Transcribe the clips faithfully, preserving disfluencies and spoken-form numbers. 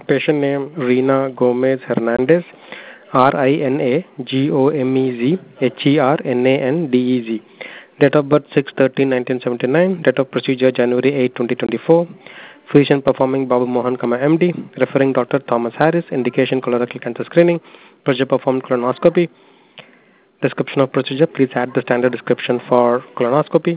Patient name Rina Gomez Hernandez, R I N A G O M E Z H E R N A N D E Z. Date of birth six thirteen nineteen seventy-nine. Date of procedure January eighth twenty twenty-four. Physician performing Babu Mohan, M D. Referring Doctor Thomas Harris. Indication colorectal cancer screening. Procedure performed colonoscopy. Description of procedure. Please add the standard description for colonoscopy.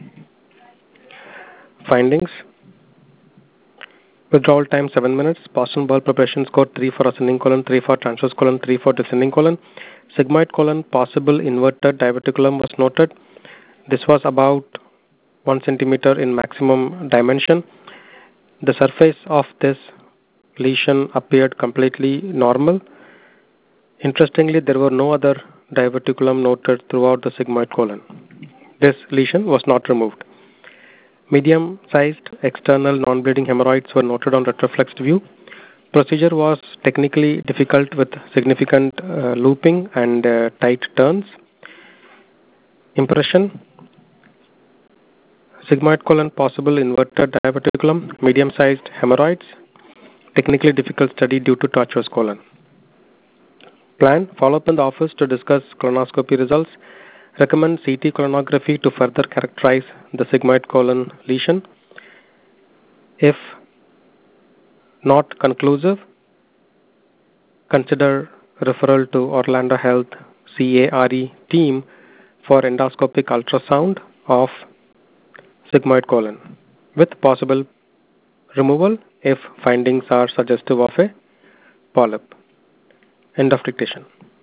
Findings. Withdrawal time seven minutes. Boston bowel preparation score three for ascending colon, three for transverse colon, three for descending colon. Sigmoid colon possible inverted diverticulum was noted. This was about one centimeter in maximum dimension. The surface of this lesion appeared completely normal. Interestingly, there were no other diverticulum noted throughout the sigmoid colon. This lesion was not removed. Medium-sized external non-bleeding hemorrhoids were noted on retroflexed view. Procedure was technically difficult with significant uh, looping and uh, tight turns. Impression. Sigmoid colon possible inverted diverticulum, medium-sized hemorrhoids. Technically difficult study due to tortuous colon. Plan. Follow up in the office to discuss colonoscopy results. Recommend C T colonography to further characterize the sigmoid colon lesion. If not conclusive, consider referral to Orlando Health C A R E team for endoscopic ultrasound of sigmoid colon with possible removal if findings are suggestive of a polyp. End of dictation.